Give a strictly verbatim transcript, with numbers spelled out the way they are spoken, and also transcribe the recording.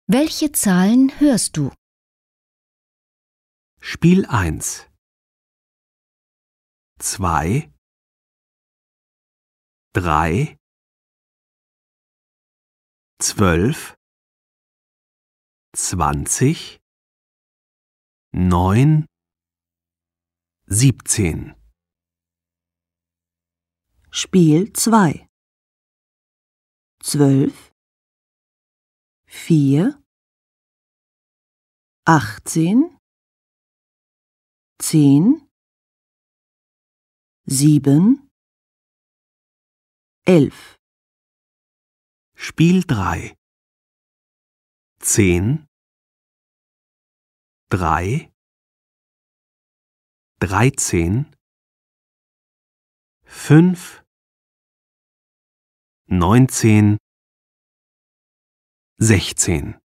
Welche Zahlen hörst du? Spiel eins. zwei, drei, zwölf, zwanzig, neun, siebzehn. Spiel zwei. zwölf, vier, achtzehn, zehn, sieben, elf. Spiel drei. zehn, drei, dreizehn, fünf, neunzehn, sechzehn.